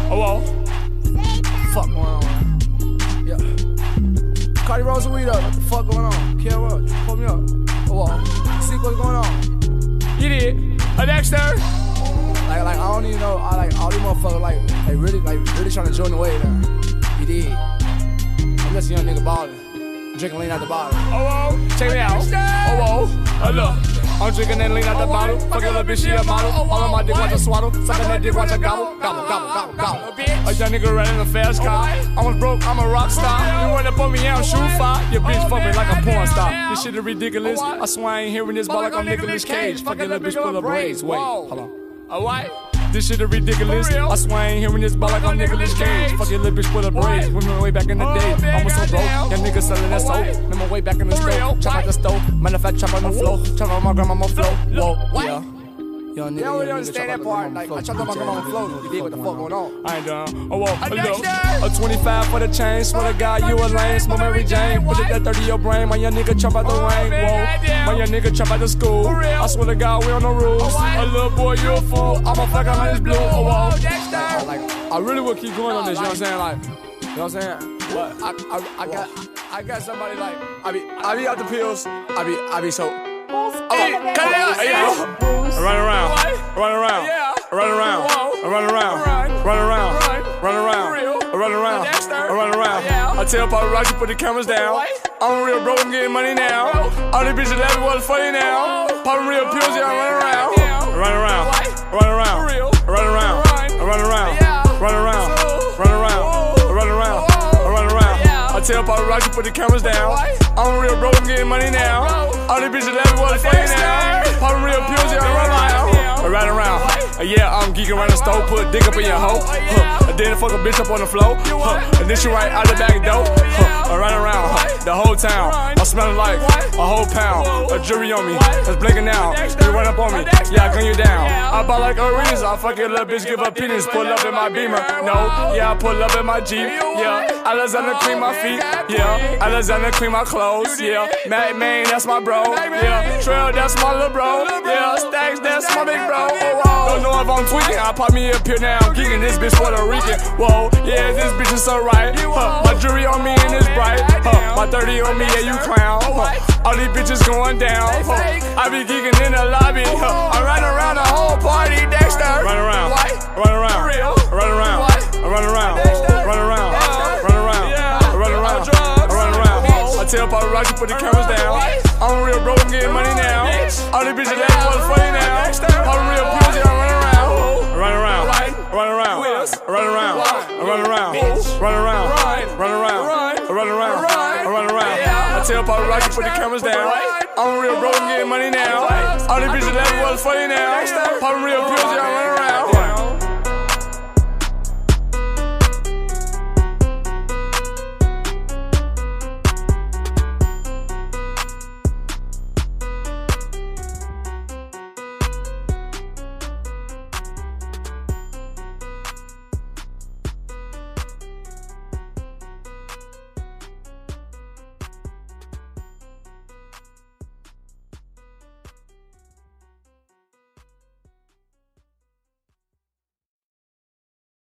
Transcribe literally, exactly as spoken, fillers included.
Oh, whoa. Fuck going on? Yeah. Cardi rolls some weed up. What the fuck going on? Kill Roach, pull me up. Oh, whoa. See what's going on? You did. A Dexter. Like, like I don't even know. I like all these motherfuckers. Like, they really, like, really trying to join the way now. You did. I'm just a young nigga ballin'. Drinking lean out the bottle. Oh, whoa, check me out. Oh, whoa, oh, look. I'm drinking that lean out the bottle. Fuck your little bitch, she a model. All of my dick, watch her swaddle. Sucking that dick, watch her gobble. Gobble, gobble, gobble, gobble. A young nigga running a fast car. I was broke, I'm a rock star. You wanna put me out, shoot fire. Your bitch fuck me like a porn star. This shit is ridiculous. I swear I ain't hearing this ball like I'm Nicolas Cage. Fuck your little bitch, pull her braids. Wait, hold on. A what? This shit is ridiculous. I swear I ain't hearing this ball like I'm Nicolas Cage. Fuck your little bitch for the braids. Women way back in the day. Almost so broke. Young niggas selling that soap. Remember way back in the store. Chop out the stove. Matter of fact, chop on the floor. Chop on my grandmama flow. Whoa, yeah. Young nigga, they don't really understand that part. Like, I chopped on my grandmama flow. You did what the fuck going on? I ain't done. Oh, whoa, look. A twenty-five for the chain. Swear to God, you a lame. Smoke Mary Jane. Put it that thirty in your brain. My young nigga chop out the rain. Whoa. My young nigga chop out the school. I swear to God, we on the rules. A little boy, you a fool. I'm a fucker on this blue. Oh, whoa. Like, I really would keep going on this. You know what I'm saying? Like, you know what I'm saying? But I, I, I got, I got somebody like, I be, I be out the pills. I be, I be so. Oh, cut it out. Hey, yo. Run around, run around, run around, run around, run around, run around, run around, run around. I tell paparazzi put the cameras down. I'm real broke, I'm getting money now. All these bitches laughing what's funny now. Popping real pills, yeah, I run around, run around, run around, run around, run around, run around, run around, run around, run around. I tell paparazzi put the cameras down. I'm real broke, I'm getting money now. All these bitches laughing what's funny now. Popping real pills, yeah, I run around, run around. Uh, yeah, I'm geeking around the stove, put a dick up in your hoe. Huh. And then fuck a bitch up on the floor. Huh. And then she right out the back door. Huh. I run around huh. the whole town. I'm smelling like a whole pound. A jury on me, that's blinking out. You run up on me, yeah, I gun you down. I buy like arenas, I fuck your little bitch, give her penis. Pull up in my Beamer, no, yeah, I pull up in my Jeep. Yeah, Alexander clean my feet. Yeah, Alexander clean my clothes. Yeah, Matt Main, that's my bro. Yeah, Trail, that's my little bro. Yeah, Stacks, that's my big bro. Oh, whoa. Don't know if I'm tweaking, I pop me up here now. I'm geeking this bitch Puerto Rican. Whoa, yeah, this bitch is so right. Huh. My jewelry on me and it's bright. Huh. My thirty on me, yeah, you clown. Huh. All these bitches going down. Huh. I be geeking in the lobby. Huh. I run around the whole party, Dexter. Run around, run around, run around, run around, run around, run around, run around, run around. I tell paparazzi put the cameras down. I'm real broke, I'm getting money now. All these bitches laughing what's funny now. I'm real pills, yeah, I run around, run around, run around, run around, run around, run around, run around, run around, run around. I tell paparazzi put the cameras down. I'm real broke, I'm getting money now. All these bitches laughing what's funny now. Popping real pills, yeah, I run around.